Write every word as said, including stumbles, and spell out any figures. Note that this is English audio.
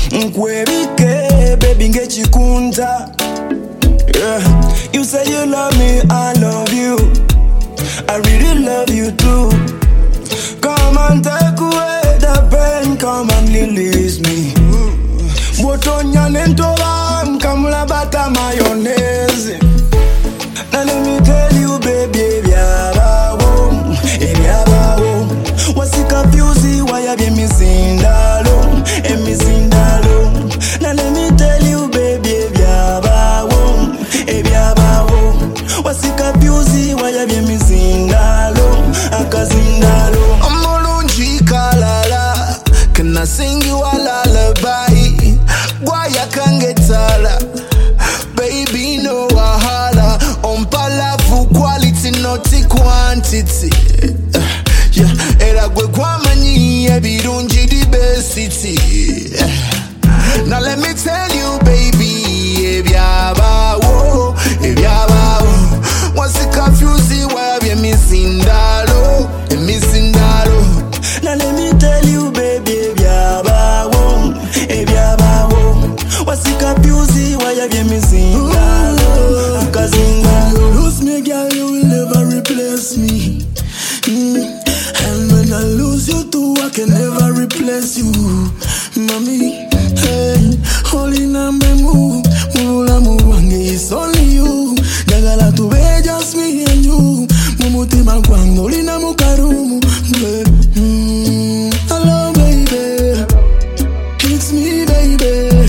Nkwebike, baby ngechikunta. Yeah, you say you love me, I love you. I really love you too. Come and take away the pain, come and release me. Botonya nentola, mkamula bata mayonnaise. Now let me tell you, baby, biabawo, biabawo. What's it confusing? Why have you missing dalo, and missing dalo? Now let me tell you, baby, biabawo, biabawo. What's it confusing? Why have you missing dalo, akazin dalo? I'm olunji kalala, can I sing you a lullaby? Why I can't get tala, baby no wahala. On palavu quality not quantity. Uh, yeah, era gwe kwa mani ebirungi di besiti. Uh, now let me tell you, baby, ebyabawo, ebyabawo. What's it confusing? Why have you missing dalo, missing dalo? Now let me tell you, baby, ebyabawo, ebyabawo. What's it confusing? Why have you missing dalo, cousin dalo? Lose me, girl, you will never replace me. Mm. And when I lose you too, I can never replace you, mommy. Hey, holy number move, mula muwange, it's only you. Dagala to be just me and you. Mumuti malkwango, lina mukarumu. Mm. Hello, baby, it's me, baby.